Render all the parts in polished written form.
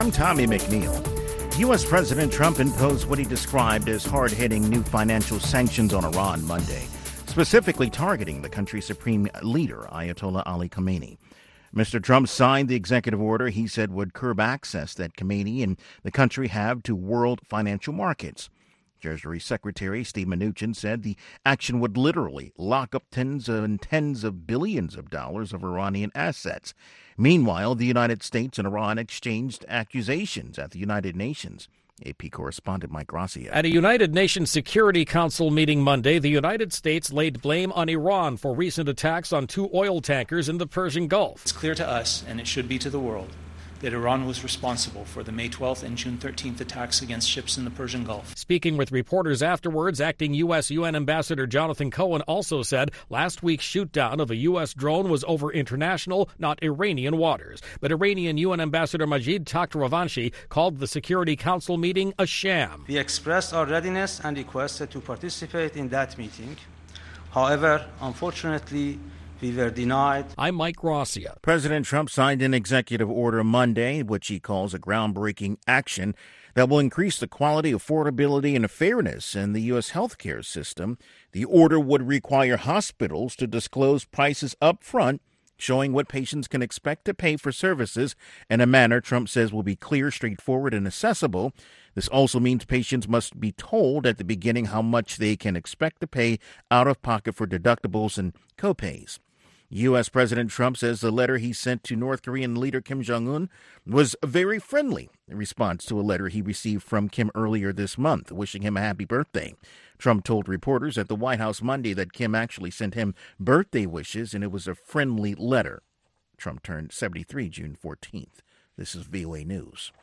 I'm Tommy McNeil. U.S. President Trump imposed what he described as hard-hitting new financial sanctions on Iran Monday, specifically targeting the country's supreme leader, Ayatollah Ali Khamenei. Mr. Trump signed the executive order he said would curb access that Khamenei and the country have to world financial markets. Treasury Secretary Steve Mnuchin said the action would literally lock up tens and tens of billions of dollars of Iranian assets. Meanwhile, the United States and Iran exchanged accusations at the United Nations. AP correspondent Mike Gracia. At a United Nations Security Council meeting Monday, the United States laid blame on Iran for recent attacks on 2 oil tankers in the Persian Gulf. It's clear to us, and it should be to the world, that Iran was responsible for the May 12th and June 13th attacks against ships in the Persian Gulf. Speaking with reporters afterwards, acting U.S. UN Ambassador Jonathan Cohen also said last week's shoot-down of a U.S. drone was over international, not Iranian waters. But Iranian UN Ambassador Majid Takhtravanshi called the Security Council meeting a sham. We expressed our readiness and requested to participate in that meeting. However, unfortunately, we were denied. I'm Mike Gracia. President Trump signed an executive order Monday, which he calls a groundbreaking action that will increase the quality, affordability, and fairness in the U.S. healthcare system. The order would require hospitals to disclose prices up front, showing what patients can expect to pay for services in a manner Trump says will be clear, straightforward, and accessible. This also means patients must be told at the beginning how much they can expect to pay out of pocket for deductibles and copays. U.S. President Trump says the letter he sent to North Korean leader Kim Jong-un was very friendly in response to a letter he received from Kim earlier this month, wishing him a happy birthday. Trump told reporters at the White House Monday that Kim actually sent him birthday wishes, and it was a friendly letter. Trump turned 73 June 14th. This is VOA News.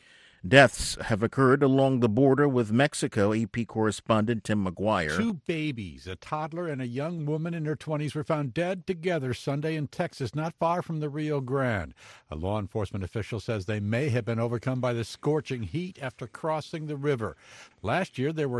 Deaths have occurred along the border with Mexico. AP correspondent Tim McGuire. 2 babies, a toddler and a young woman in her 20s, were found dead together Sunday in Texas, not far from the Rio Grande. A law enforcement official says they may have been overcome by the scorching heat after crossing the river. Last year, there were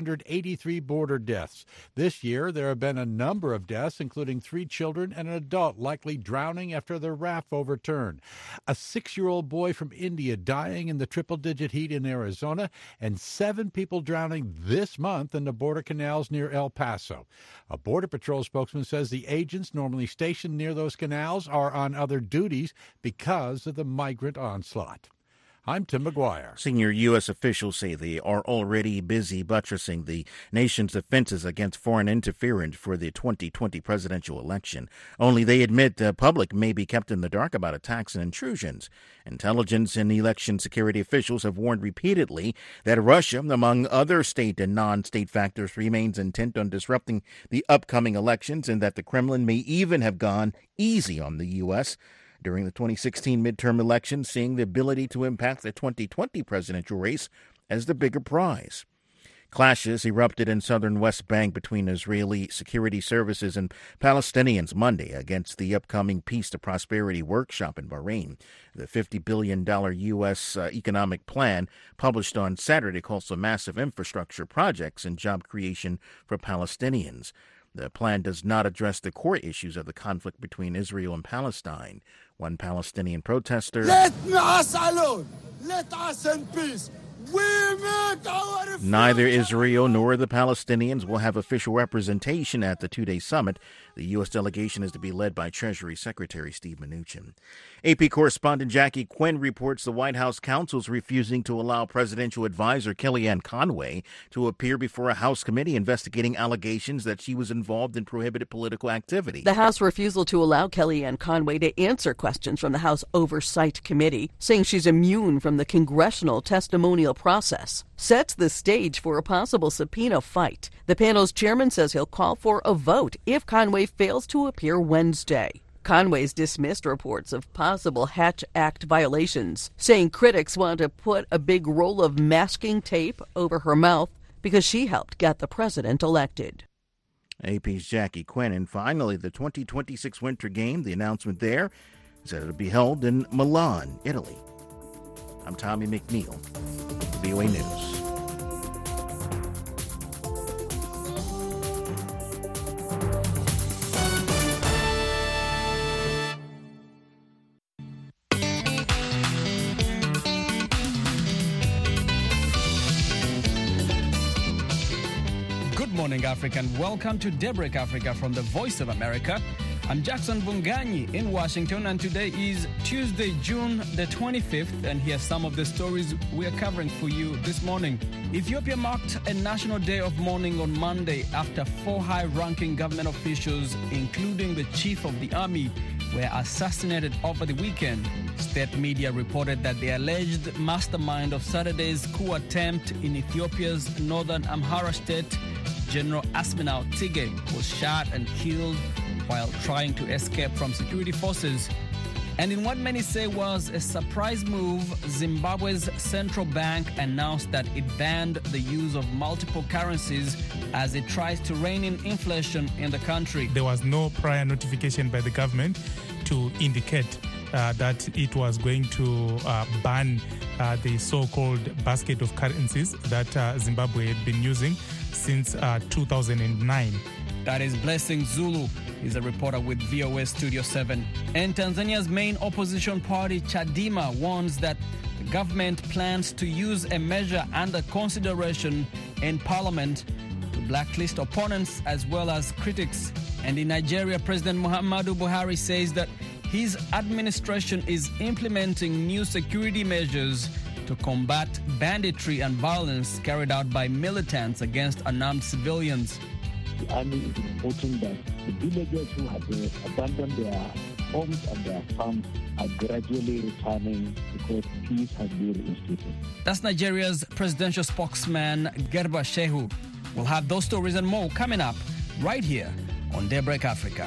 283 border deaths. This year, there have been a number of deaths, including 3 children and an adult likely drowning after the raft overturned. A 6-year-old boy from India dying in the triple-digit heat in Arizona, and 7 people drowning this month in the border canals near El Paso. A Border Patrol spokesman says the agents normally stationed near those canals are on other duties because of the migrant onslaught. I'm Tim McGuire. Senior U.S. officials say they are already busy buttressing the nation's defenses against foreign interference for the 2020 presidential election. Only they admit the public may be kept in the dark about attacks and intrusions. Intelligence and election security officials have warned repeatedly that Russia, among other state and non-state factors, remains intent on disrupting the upcoming elections, and that the Kremlin may even have gone easy on the U.S. during the 2016 midterm election, seeing the ability to impact the 2020 presidential race as the bigger prize. Clashes erupted in southern West Bank between Israeli security services and Palestinians Monday against the upcoming Peace to Prosperity workshop in Bahrain. The $50 billion U.S. economic plan published on Saturday calls for massive infrastructure projects and job creation for Palestinians. The plan does not address the core issues of the conflict between Israel and Palestine. One Palestinian protester, "Let us alone! Let us in peace! We make our..." Neither Israel nor the Palestinians will have official representation at the 2-day summit. The U.S. delegation is to be led by Treasury Secretary Steve Mnuchin. AP correspondent Jackie Quinn reports the White House counsel is refusing to allow presidential advisor Kellyanne Conway to appear before a House committee investigating allegations that she was involved in prohibited political activity. The House refusal to allow Kellyanne Conway to answer questions from the House Oversight Committee, saying she's immune from the congressional testimonial process, sets the stage for a possible subpoena fight. The panel's chairman says he'll call for a vote if Conway fails to appear Wednesday. Conway's dismissed reports of possible Hatch Act violations, saying critics want to put a big roll of masking tape over her mouth because she helped get the president elected. AP's Jackie Quinn. And finally, the 2026 Winter Game, the announcement there is that it'll be held in Milan, Italy. I'm Tommy McNeil, VOA News. morning, Africa, and welcome to Daybreak Africa from the Voice of America. I'm Jackson Bunganyi in Washington, and today is Tuesday, June the 25th, and here's some of the stories we are covering for you this morning. Ethiopia marked a national day of mourning on Monday after 4 high-ranking government officials, including the chief of the army, were assassinated over the weekend. State media reported that the alleged mastermind of Saturday's coup attempt in Ethiopia's northern Amhara state, General Asminal Tige, was shot and killed while trying to escape from security forces. And in what many say was a surprise move, Zimbabwe's central bank announced that it banned the use of multiple currencies as it tries to rein in inflation in the country. There was no prior notification by the government to indicate that it was going to ban the so-called basket of currencies that Zimbabwe had been using since 2009. That is Blessing Zulu. He's a reporter with VOA Studio 7. And Tanzania's main opposition party, Chadema, warns that the government plans to use a measure under consideration in parliament to blacklist opponents as well as critics. And in Nigeria, President Muhammadu Buhari says that his administration is implementing new security measures to combat banditry and violence carried out by militants against unarmed civilians. The army is reporting that the villagers who had abandoned their homes and their farms are gradually returning because peace has been reinstated. That's Nigeria's presidential spokesman, Garba Shehu. We'll have those stories and more coming up right here on Daybreak Africa.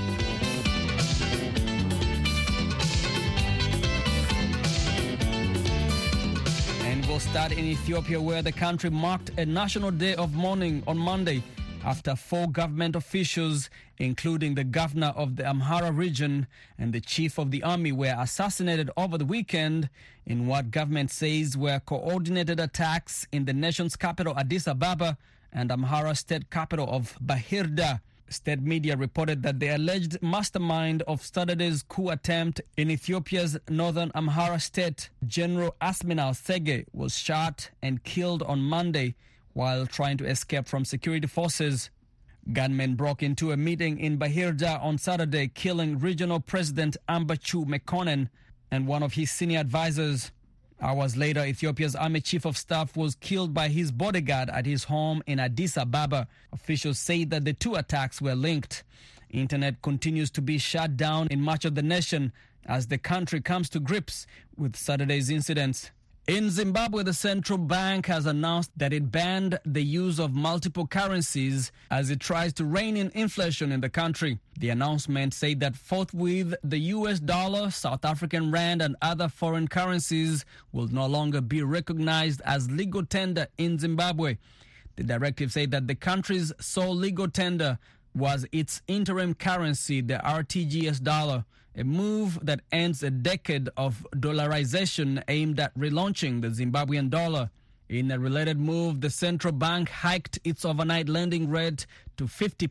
And we'll start in Ethiopia, where the country marked a national day of mourning on Monday after 4 government officials, including the governor of the Amhara region and the chief of the army, were assassinated over the weekend in what government says were coordinated attacks in the nation's capital, Addis Ababa, and Amhara state capital of Bahirda. State media reported that the alleged mastermind of Saturday's coup attempt in Ethiopia's northern Amhara state, General Asminal Tige, was shot and killed on Monday while trying to escape from security forces. Gunmen broke into a meeting in Bahirda on Saturday, killing regional president Ambachew Mekonnen and one of his senior advisors. Hours later, Ethiopia's army chief of staff was killed by his bodyguard at his home in Addis Ababa. Officials say that the 2 attacks were linked. Internet continues to be shut down in much of the nation as the country comes to grips with Saturday's incidents. In Zimbabwe, the central bank has announced that it banned the use of multiple currencies as it tries to rein in inflation in the country. The announcement said that forthwith the US dollar, South African rand, and other foreign currencies will no longer be recognized as legal tender in Zimbabwe. The directive said that the country's sole legal tender was its interim currency, the RTGS dollar, a move that ends a decade of dollarization aimed at relaunching the Zimbabwean dollar. In a related move, the central bank hiked its overnight lending rate to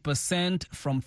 50% from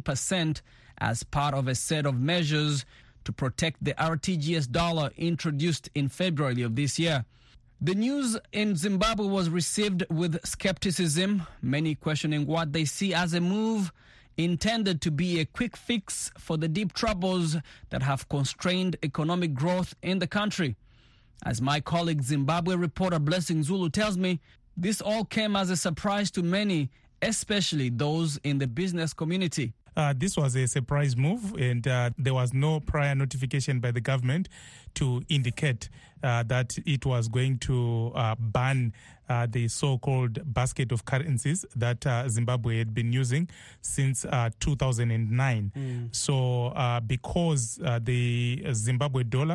15% as part of a set of measures to protect the RTGS dollar introduced in February of this year. The news in Zimbabwe was received with skepticism, many questioning what they see as a move intended to be a quick fix for the deep troubles that have constrained economic growth in the country. As my colleague Zimbabwe reporter Blessing Zulu tells me, this all came as a surprise to many, especially those in the business community. This was a surprise move, and there was no prior notification by the government to indicate that it was going to ban the so-called basket of currencies that Zimbabwe had been using since 2009. So because the Zimbabwe dollar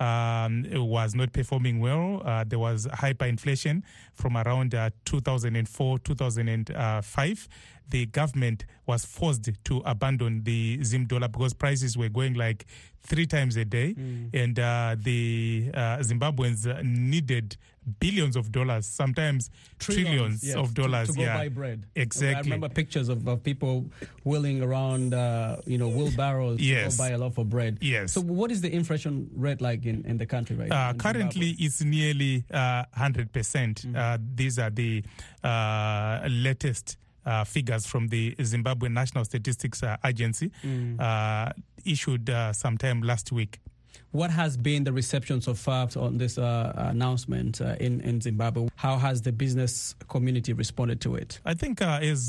was not performing well. There was hyperinflation from around 2004, 2005. The government was forced to abandon the Zim dollar because prices were going like 3 times a day. And the Zimbabweans needed billions of dollars, sometimes trillions of dollars. To go buy bread. Exactly. I remember pictures of people wheeling around, wheelbarrows to go buy a loaf of bread. Yes. So what is the inflation rate like in the country right now? Currently, it's nearly 100%. These are the latest figures from the Zimbabwe National Statistics Agency issued sometime last week. What has been the reception so far on this announcement in Zimbabwe? How has the business community responded to it? I think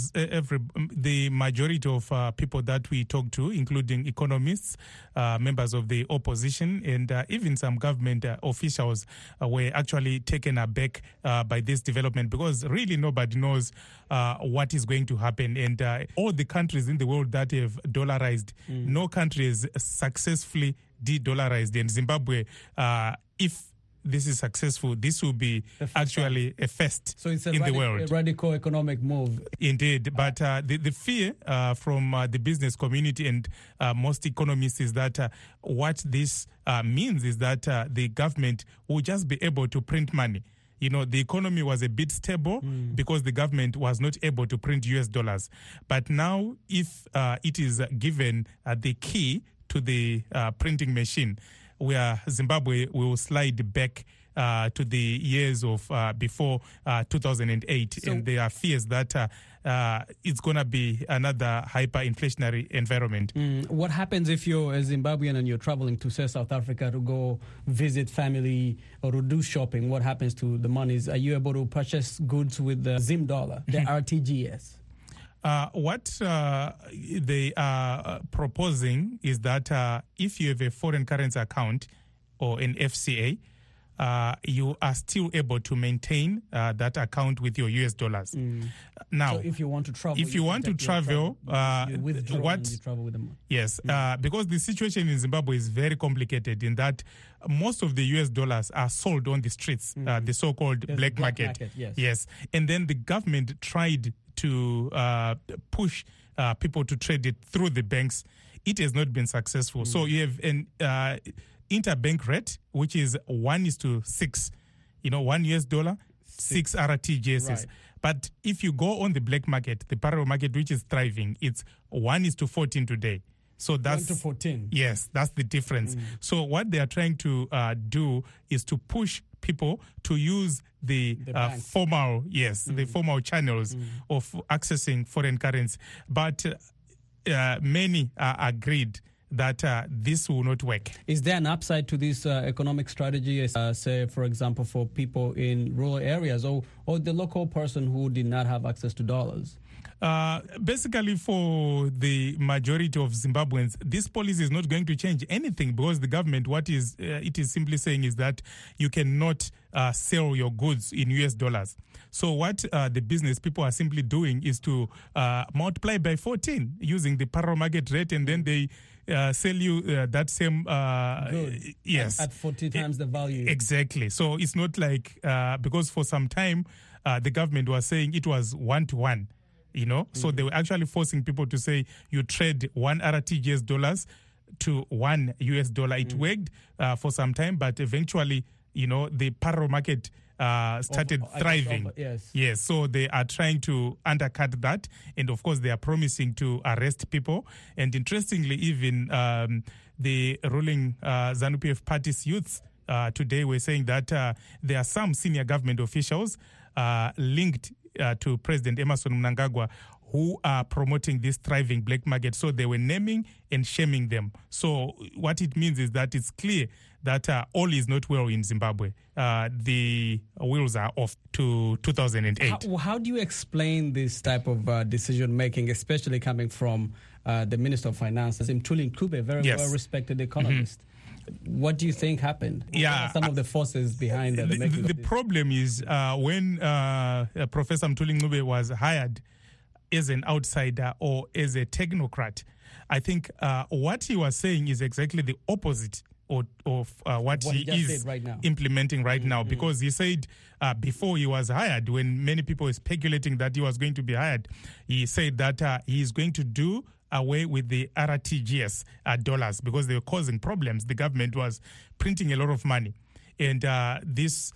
the majority of people that we talk to, including economists, members of the opposition, and even some government officials were actually taken aback by this development, because really nobody knows what is going to happen. And all the countries in the world that have dollarized, no country has successfully de-dollarized. And Zimbabwe, if this is successful, this will be actually a first in the world. A radical economic move. Indeed. But the fear from the business community and most economists is that what this means is that the government will just be able to print money. You know, the economy was a bit stable because the government was not able to print US dollars. But now, if it is given the key to the printing machine, where Zimbabwe will slide back to the years of before 2008. So, and there are fears that it's going to be another hyperinflationary environment. What happens if you're a Zimbabwean and you're traveling to, say, South Africa to go visit family or to do shopping? What happens to the monies? Are you able to purchase goods with the Zim dollar, the RTGS? What they are proposing is that if you have a foreign currency account or an FCA, you are still able to maintain that account with your US dollars. Now, so if you want to travel, you travel with the money. Yes, because the situation in Zimbabwe is very complicated in that most of the US dollars are sold on the streets, the so-called black market. Yes, and then the government tried to push people to trade it through the banks. It has not been successful. So you have an interbank rate, which is 1:6. You know, $1 US, 6 RTGSs. Right. But if you go on the black market, the parallel market, which is thriving, it's 1:14 today. So that's 1:14. Yes, that's the difference. So what they are trying to do is to push people to use the formal, the formal channels of accessing foreign currency. But many are agreed that this will not work. Is there an upside to this economic strategy, say, for example, for people in rural areas or the local person who did not have access to dollars? Basically, for the majority of Zimbabweans, this policy is not going to change anything, because the government, it is simply saying is that you cannot sell your goods in US dollars. So what the business people are simply doing is to multiply by 14 using the parallel market rate, and then they sell you that same yes, at 40 times the value. Exactly. So it's not like because for some time the government was saying it was 1-to-1. You know, so they were actually forcing people to say you trade 1 RTGS dollars to 1 US dollar. It worked for some time, but eventually, you know, the parallel market started thriving. Yes, so they are trying to undercut that, and of course they are promising to arrest people. And interestingly, even the ruling ZANU-PF party's youths today were saying that there are some senior government officials linked to President Emmerson Mnangagwa who are promoting this thriving black market. So they were naming and shaming them. So what it means is that it's clear that all is not well in Zimbabwe. The wheels are off to 2008. How do you explain this type of decision-making, especially coming from the Minister of Finance, Mthuli Ncube, a very well-respected economist? What do you think happened? What are some of the forces behind the making of this? The problem is when Professor Mthuli Ncube was hired as an outsider or as a technocrat, I think what he was saying is exactly the opposite of what he is implementing right now. Because he said before he was hired, when many people were speculating that he was going to be hired, he said that he is going to do away with the RTGS dollars because they were causing problems. The government was printing a lot of money. And this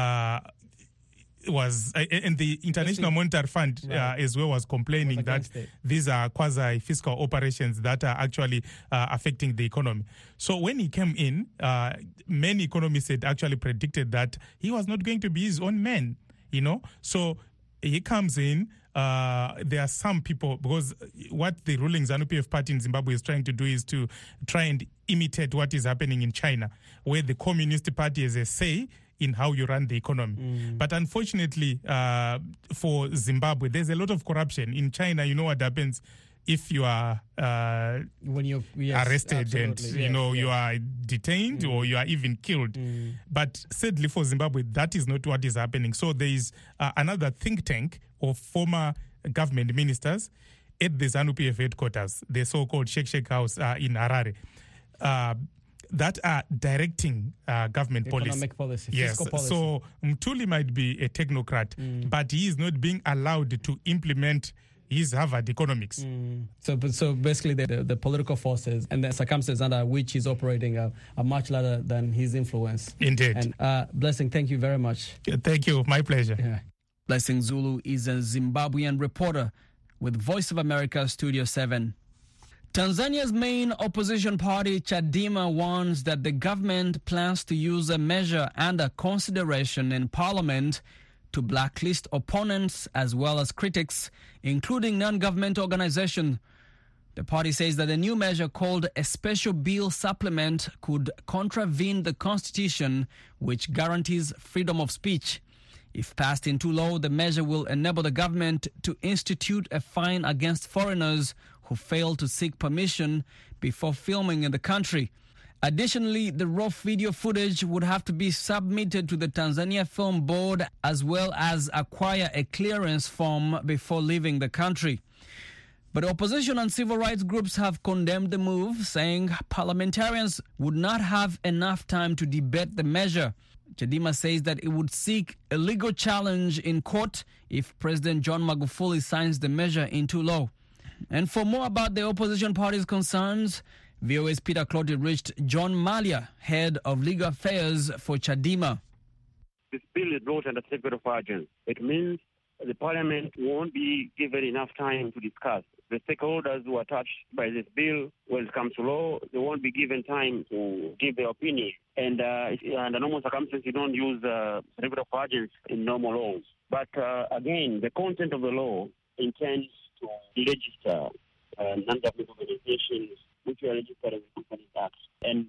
was, and the International Monetary Fund as well was complaining that these are quasi-fiscal operations that are actually affecting the economy. So when he came in, many economists had actually predicted that he was not going to be his own man, you know. So he comes in. There are some people, because what the ruling ZANU-PF party in Zimbabwe is trying to do is to try and imitate what is happening in China, where the Communist Party has a say in how you run the economy. But unfortunately, for Zimbabwe, there's a lot of corruption. In China, you know what happens if you are when you're arrested and you are detained or you are even killed. But sadly for Zimbabwe, that is not what is happening. So there is another think tank of former government ministers at the ZANU-PF headquarters, the so-called Shek House in Harare, that are directing government economic policy. Yes, fiscal policy. So Mtuli might be a technocrat, but he is not being allowed to implement his Harvard economics. So basically the political forces and the circumstances under which he's operating are much larger than his influence. Indeed. And Blessing, thank you very much. Thank you. My pleasure. Yeah. Blessing Zulu is a Zimbabwean reporter with Voice of America Studio 7. Tanzania's main opposition party, Chadema, warns that the government plans to use a measure under consideration in parliament to blacklist opponents as well as critics, including non-government organizations. The party says that the new measure, called a special bill supplement, could contravene the constitution, which guarantees freedom of speech. If passed into law, the measure will enable the government to institute a fine against foreigners who fail to seek permission before filming in the country. Additionally, the raw video footage would have to be submitted to the Tanzania Film Board as well as acquire a clearance form before leaving the country. But opposition and civil rights groups have condemned the move, saying parliamentarians would not have enough time to debate the measure. Chadema says that it would seek a legal challenge in court if President John Magufuli signs the measure into law. And for more about the opposition party's concerns, VOA's Peter Clotty reached John Malia, head of legal affairs for Chadema. This bill is brought under certificate of urgency. It means the parliament won't be given enough time to discuss. The stakeholders who are touched by this bill, when it comes to law, they won't be given time to give their opinion. And under normal circumstances, you don't use certificate of urgency in normal laws. But again, the content of the law intends to register non-government organizations which are registered in the Companies Act. And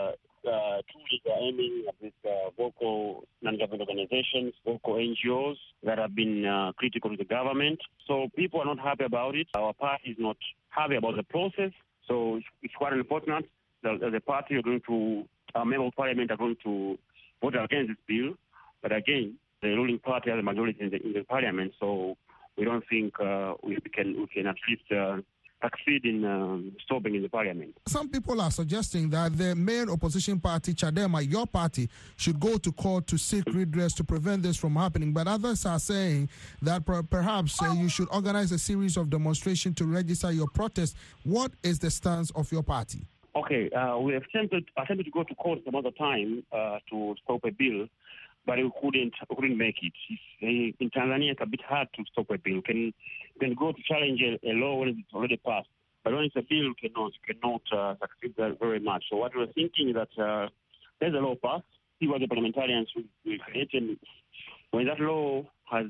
truly they're aiming at these vocal non-government organizations, vocal NGOs that have been critical to the government. So people are not happy about it. Our party is not happy about the process. So it's quite unfortunate that the party are going to, our members of parliament are going to vote against this bill. But again, the ruling party has a majority in the parliament, so we don't think we can at least succeed in stopping in the parliament. Some people are suggesting that the main opposition party, Chadema, your party, should go to court to seek redress to prevent this from happening. But others are saying that perhaps you should organize a series of demonstrations to register your protest. What is the stance of your party? Okay, we have attempted to go to court some other time to stop a bill, but we couldn't make it. In Tanzania, it's a bit hard to stop a bill. You can go to challenge a law when it's already passed, but when it's a bill, you cannot succeed very much. So what we're thinking is that there's a law passed, see what the parliamentarians will create, and when that law has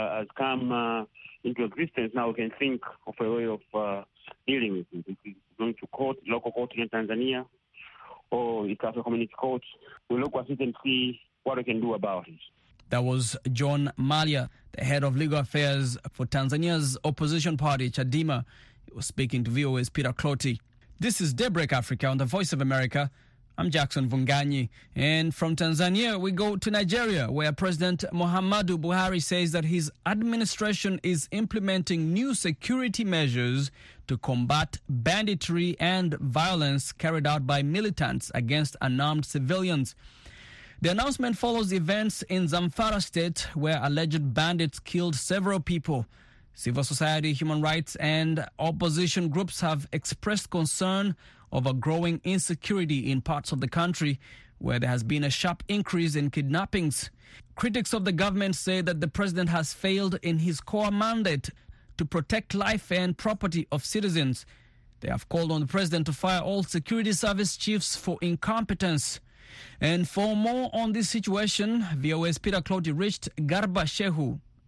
come into existence, now we can think of a way of dealing with it. If it's going to court, local court in Tanzania, or it's after community court, we'll look at it and see what we can do about it. That was John Malia, the head of legal affairs for Tanzania's opposition party, Chadema. He was speaking to VOA's Peter Clotty. This is Daybreak Africa on the Voice of America. I'm Jackson Vunganyi. And from Tanzania, we go to Nigeria, where President Muhammadu Buhari says that his administration is implementing new security measures to combat banditry and violence carried out by militants against unarmed civilians. The announcement follows events in Zamfara state where alleged bandits killed several people. Civil society, human rights, and opposition groups have expressed concern over growing insecurity in parts of the country where there has been a sharp increase in kidnappings. Critics of the government say that the president has failed in his core mandate to protect life and property of citizens. They have called on the president to fire all security service chiefs for incompetence. And for more on this situation, VOA's Peter Clotty reached Garba Shehu,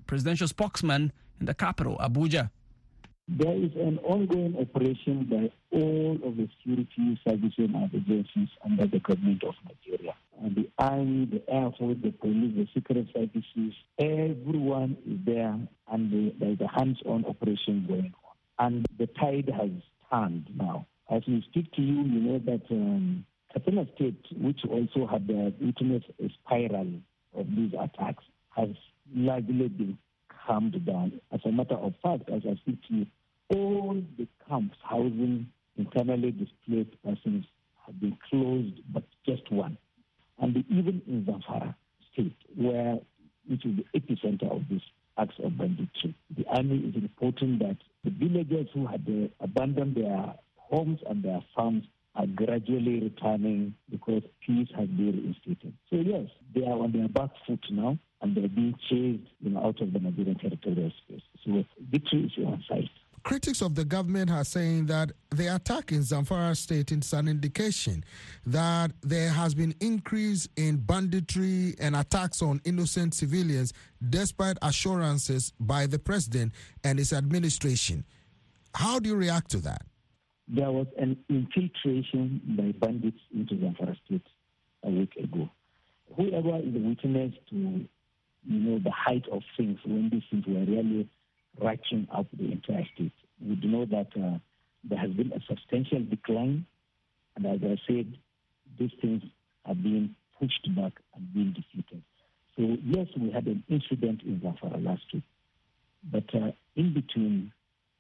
presidential spokesman in the capital, Abuja. There is an ongoing operation by all of the security services and agencies under the government of Nigeria. And the Army, the Air Force, the police, the secret services, everyone is there, and there's a hands-on operation going on. And the tide has turned now. As we speak to you, you know that Katsina State, which also had witnessed a spiral of these attacks, has largely been calmed down. As a matter of fact, as I speak to you, all the camps housing internally displaced persons have been closed, but just one. And even in Zamfara State, which is the epicenter of this acts of banditry, the army is reporting that the villagers who had abandoned their homes and their farms are gradually returning because peace has been reinstated. So yes, they are on their back foot now, and they're being chased out of the Nigerian territorial space. So victory is on side. Critics of the government are saying that the attack in Zamfara State is an indication that there has been increase in banditry and attacks on innocent civilians despite assurances by the president and his administration. How do you react to that? There was an infiltration by bandits into Zamfara State a week ago. Whoever is a witness to the height of things when these things were really ratcheting up the entire state would know that there has been a substantial decline, and as I said, these things are being pushed back and being defeated. So yes, we had an incident in Zamfara last week, but in between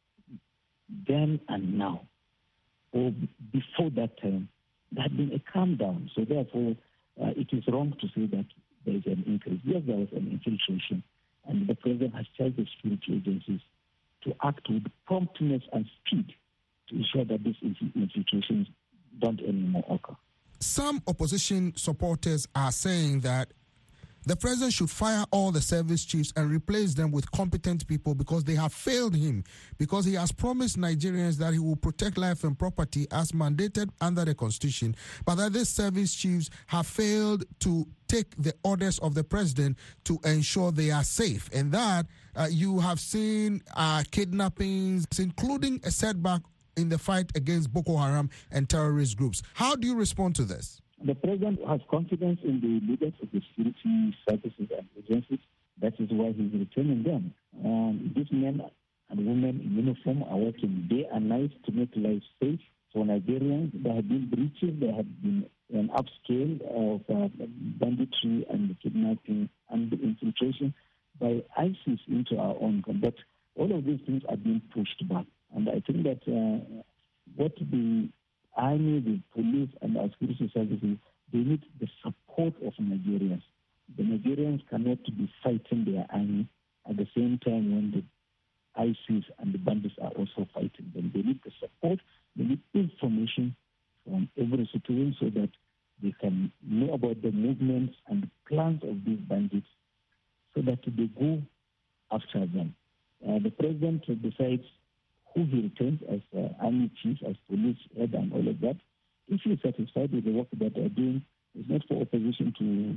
then and now, or before that time, there had been a calm down. So therefore, it is wrong to say that there is an increase. Yes, there was an infiltration, and the president has charged the security agencies to act with promptness and speed to ensure that these infiltrations don't anymore occur. Some opposition supporters are saying that the president should fire all the service chiefs and replace them with competent people because they have failed him, because he has promised Nigerians that he will protect life and property as mandated under the Constitution, but that these service chiefs have failed to take the orders of the president to ensure they are safe. And that you have seen kidnappings, including a setback in the fight against Boko Haram and terrorist groups. How do you respond to this? The president has confidence in the leaders of the security services and agencies. That is why he's returning them. These men and women in uniform are working day and night to make life safe for Nigerians. There have been breaches, there have been an upscale of banditry and kidnapping and infiltration by ISIS into our own country. But all of these things are being pushed back. And I think that what the Army, the police, and our security services, they need the support of Nigerians. The Nigerians cannot be fighting their army at the same time when the ISIS and the bandits are also fighting them. They need the support, they need information from every citizen so that they can know about the movements and the plans of these bandits so that they go after them. The president decides who he retains as army chief, as police head, and all of that. If he's satisfied with the work that they're doing, it's not for opposition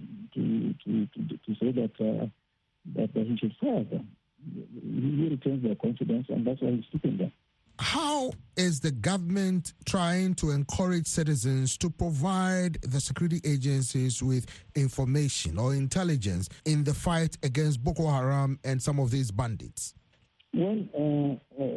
to say that he should fire them. He retains their confidence, and that's why he's keeping them. How is the government trying to encourage citizens to provide the security agencies with information or intelligence in the fight against Boko Haram and some of these bandits? Well,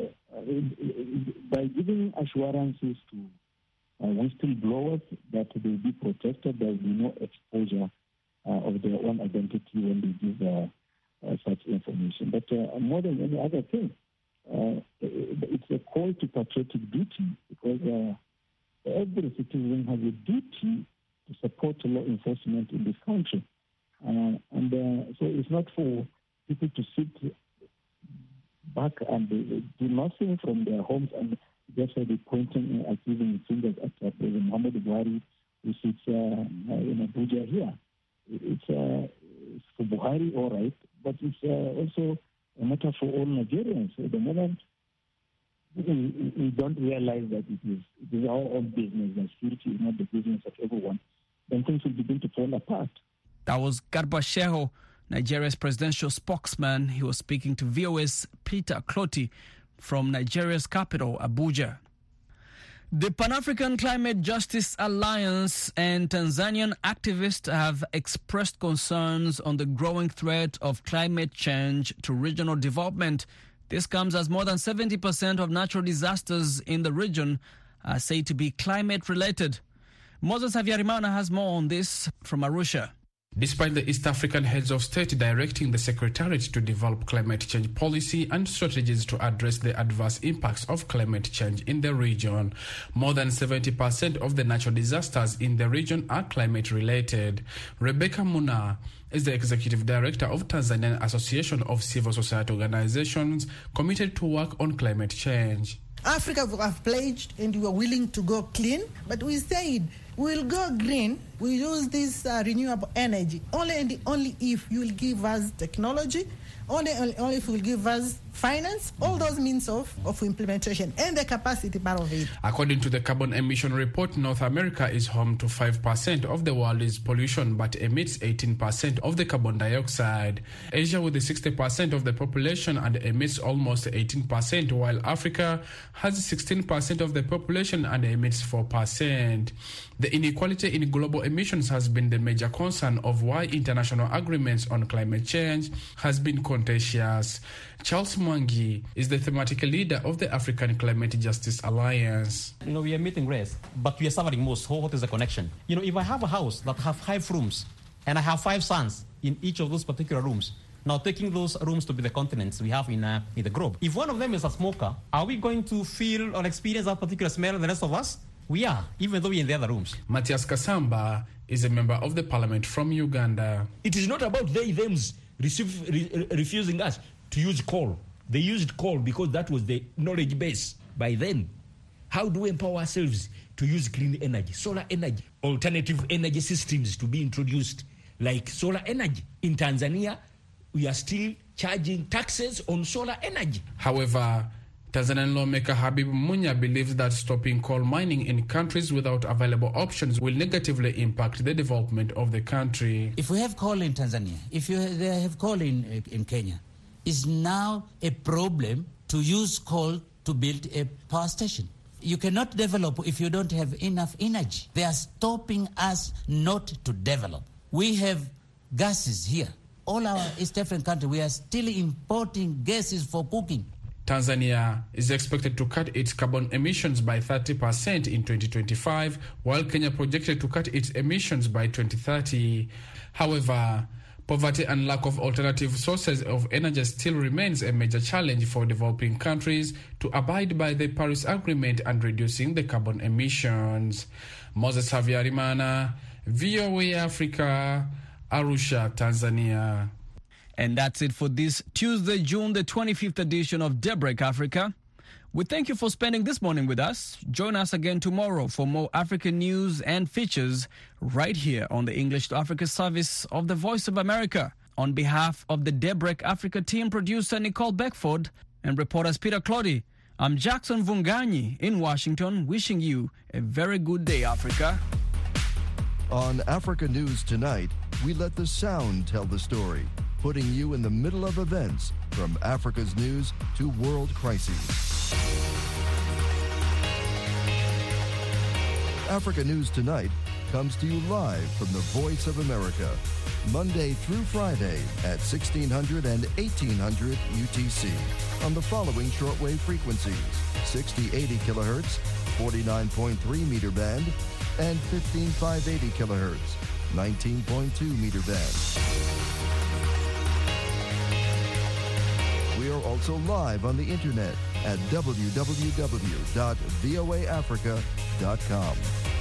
by giving assurances to whistleblowers that they will be protected, there will be no exposure of their own identity when they give such information. But more than any other thing, it's a call to patriotic duty because every citizen has a duty to support law enforcement in this country. So it's not for people to sit back and do nothing from their homes and just be pointing and accusing fingers at President Muhammadu Buhari, who sits in Abuja here. It's for Buhari, all right, but it's also a matter for all Nigerians. So the moment we don't realize that it is our own business and security is not the business of everyone, then things will begin to fall apart. That was Garba Shehu, Nigeria's presidential spokesman. He was speaking to VOA's Peter Clotty from Nigeria's capital, Abuja. The Pan-African Climate Justice Alliance and Tanzanian activists have expressed concerns on the growing threat of climate change to regional development. This comes as more than 70% of natural disasters in the region are said to be climate-related. Moses Havyarimana has more on this from Arusha. Despite the East African heads of state directing the Secretariat to develop climate change policy and strategies to address the adverse impacts of climate change in the region, more than 70% of the natural disasters in the region are climate-related. Rebecca Muna is the Executive Director of Tanzanian Association of Civil Society Organizations committed to work on climate change. Africa have pledged and we are willing to go clean, but we said we'll go green. We use this renewable energy only and only if you will give us technology, only if you will give us finance, all those means of implementation and the capacity part of it. According to the carbon emission report, North America is home to 5% of the world's pollution but emits 18% of the carbon dioxide. Asia with 60% of the population and emits almost 18%, while Africa has 16% of the population and emits 4%. The inequality in global emissions has been the major concern of why international agreements on climate change has been contentious. Charles Mwangi is the thematic leader of the African Climate Justice Alliance. We are meeting race, but we are suffering most. So what is the connection? If I have a house that have 5 rooms and I have 5 sons in each of those particular rooms, now taking those rooms to be the continents we have in the globe, if one of them is a smoker, are we going to feel or experience that particular smell the rest of us? We are, even though we're in the other rooms. Matthias Kasamba is a member of the parliament from Uganda. It is not about thems refusing us to use coal. They used coal because that was the knowledge base by then. How do we empower ourselves to use clean energy, solar energy, alternative energy systems to be introduced like solar energy? In Tanzania, we are still charging taxes on solar energy. However, Tanzanian lawmaker Habib Munya believes that stopping coal mining in countries without available options will negatively impact the development of the country. If we have coal in Tanzania, if they have coal in Kenya, it's now a problem to use coal to build a power station. You cannot develop if you don't have enough energy. They are stopping us not to develop. We have gases here. All our East African countries, we are still importing gases for cooking. Tanzania is expected to cut its carbon emissions by 30% in 2025, while Kenya projected to cut its emissions by 2030. However, poverty and lack of alternative sources of energy still remains a major challenge for developing countries to abide by the Paris Agreement and reducing the carbon emissions. Moses Havyarimana, VOA Africa, Arusha, Tanzania. And that's it for this Tuesday, June the 25th edition of Daybreak Africa. We thank you for spending this morning with us. Join us again tomorrow for more African news and features right here on the English to Africa service of the Voice of America. On behalf of the Daybreak Africa team, producer Nicole Beckford and reporters Peter Clotty, I'm Jackson Vunganyi in Washington, wishing you a very good day, Africa. On Africa News Tonight, we let the sound tell the story, putting you in the middle of events from Africa's news to world crises. Africa News Tonight comes to you live from the Voice of America, Monday through Friday at 1600 and 1800 UTC on the following shortwave frequencies: 6080 kilohertz, 49.3 meter band, and 15580 kilohertz, 19.2 meter band. We are also live on the internet at www.voaafrica.com.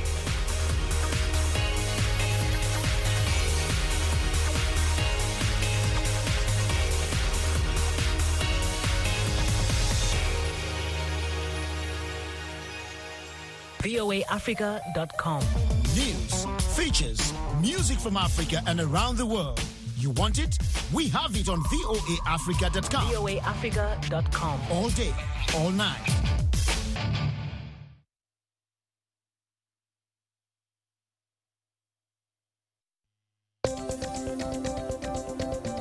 voaafrica.com. News, features, music from Africa and around the world. You want it? We have it on voaafrica.com. voaafrica.com. All day, all night.